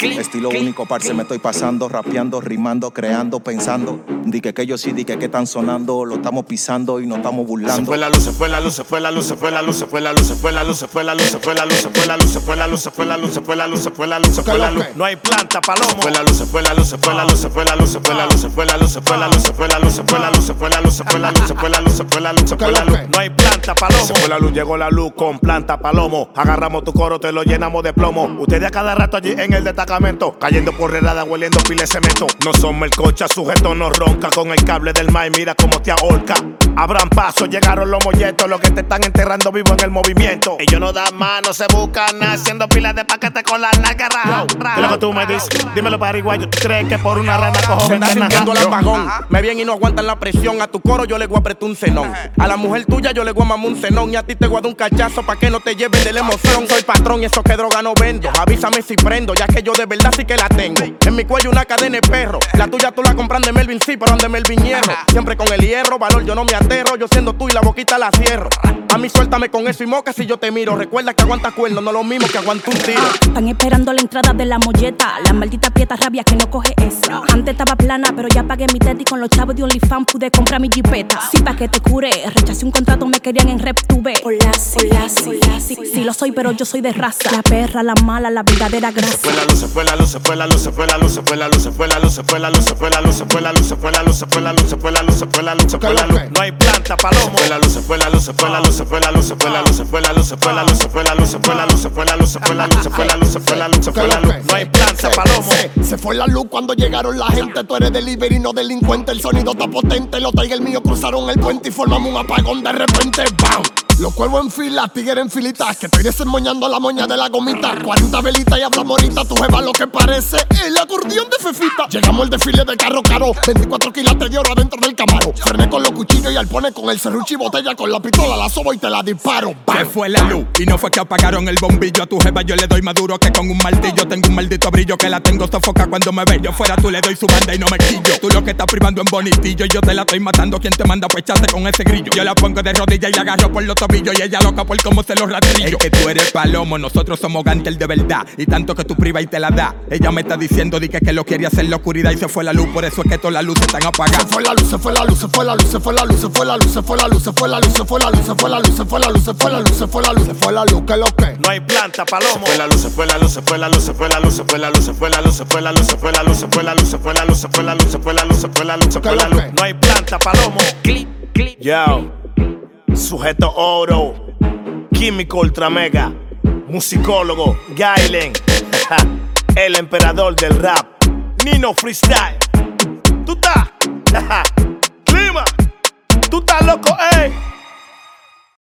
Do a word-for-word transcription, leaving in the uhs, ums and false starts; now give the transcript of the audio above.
Estilo único, parce, me estoy pasando, rapeando, rimando, creando, pensando. Dique que yo sí, dique que están sonando, lo estamos pisando y nos estamos burlando. Se fue la luz, se fue la luz, se fue la luz, se fue la luz, se fue la luz, se fue la luz, se fue la luz, se fue la luz, se fue la luz, se fue la luz, se fue la luz, se fue la luz, se fue la luz, se fue la luz. No hay planta, palomo. Se fue la luz, se fue la luz, se fue la luz, se fue la luz, se fue la luz, se fue la luz, se fue la luz, se fue la luz, se fue la luz, se fue la luz, se fue la luz, se fue la luz, se fue la luz, se fue la luz. No hay planta, palomo. Se fue la luz, llegó la luz con planta, palomo. Agarramos tu coro, te lo llenamos de plomo. Ustedes a cada rato allí en el destacamento, cayendo por redada, hueliendo pile de cemento. No somos el cocha, sujeto no ronca. Con el cable del maíz, mira cómo te ahorca. Abran paso, llegaron los molletos, los que te están enterrando vivo en el movimiento. Ellos no dan más, no se buscan, haciendo pilas de paquete con la nalga raja. ¿Qué es lo que tú me dices? Dímelo, pariguayo. ¿Tú crees que por una rana cojo se está ventana? sintiendo el apagón? Me vienen y no aguantan la presión. A tu coro yo le voy a apretar un cenón. A la mujer tuya yo le voy a mamar un cenón. Y a ti te voy a dar un cachazo pa' que no te lleves de la emoción. Soy patrón y eso que droga no vendo. Avísame si prendo, ya que yo de verdad sí que la tengo. En mi cuello una cadena de perro. La tuya tú la compras de Melvin, sí, pero de Melvin Hierro. Siempre con el hierro, valor, yo no me aterro. Yo siendo tú y la boquita la cierro. A mí suéltame con eso y moca si yo te miro. Recuerda que aguanta cuerno, no lo mismo que aguanta un tiro. Están esperando la entrada de la molleta. La maldita pieta rabia que no coge esa. Antes estaba plana, pero ya pagué mi teta. Y con los chavos de OnlyFans pude comprar mi jipeta. Sí, pa' que te cure. Rechacé un contrato, me querían en rep, tuve. Hola, sí, hola, sí, hola, sí. Sí lo soy, pero yo soy de raza. La perra, la mala, la verdadera grasa. Se fue la luz, se fue la luz, se fue la luz, se fue la luz, se fue la luz, se fue la luz, se fue la luz, se fue la luz, se fue la luz, se fue la luz, se fue la luz, se fue la luz, se fue la luz, se fue la luz. No hay planta, palomo. Se fue la luz, se fue la luz, se fue la luz, se fue la luz, se fue la luz, se fue la luz, se fue la luz, se fue la luz, se fue la luz, se fue la luz, se fue la luz, se fue la luz, se fue la luz, se fue la luz. No hay planta, palomo. Se fue la luz cuando llegaron la gente. Tú eres delivery, no delincuente. El sonido está potente. Los Tiger míos cruzaron el puente y formamos un apagón de repente. ¡Bam! Los cuervos en fila, tigres en filitas. Que estoy desemmoñando la moña de la gomita. cuarenta velitas y hablamos ahorita. Tu jeva lo que parece el acordeón de Fefita. Llegamos al desfile de carro caro. veinticuatro quilates de oro adentro del camaro. Frené con los cuchillos y al pone con el serrucho y botella. Con la pistola la sobo y te la disparo. ¡Bam! Se fue la luz y no fue que apagaron el bombillo. A tu jeva yo le doy más duro que con un martillo. Tengo un maldito brillo que la tengo sofoca cuando me ve. Yo fuera tú le doy su banda y no me quillo. Tú lo que estás privando en bonitillo. Yo te la estoy matando. ¿Quién te manda? Pues echate con ese grillo. Yo la pongo de rodillas y la agarro por los tobillos. Y ella loca por cómo se los rastrillo. Es que tú eres palomo, nosotros somos Gantel de verdad. Y tanto que tú privas y te la da. Ella me está diciendo di que, que lo quiere hacer en la oscuridad y se fue la luz. Por eso es que todas las luces están apagadas. Se fue la luz, se fue la luz, se fue la luz, se fue la luz, se fue la luz, se fue la luz, se fue la luz, se fue la luz, se fue la luz, se fue la luz, se fue la luz, se fue la luz, se fue la luz, que lo que. No hay planta, palomo. Se fue la luz, se fue la luz, se fue la luz, se fue la luz, se fue la luz, se fue la luz, se fue la luz, se fue la luz, se fue la luz, se fue la luz, se fue la luz, se fue la luz, se fue la luz, se fue la luz. No hay planta, palomo. Clip, clip. Yo, sujeto oro, químico ultra mega, musicólogo, Gailen, el emperador del rap, Nino Freestyle. Tú estás, clima, tú estás loco, eh.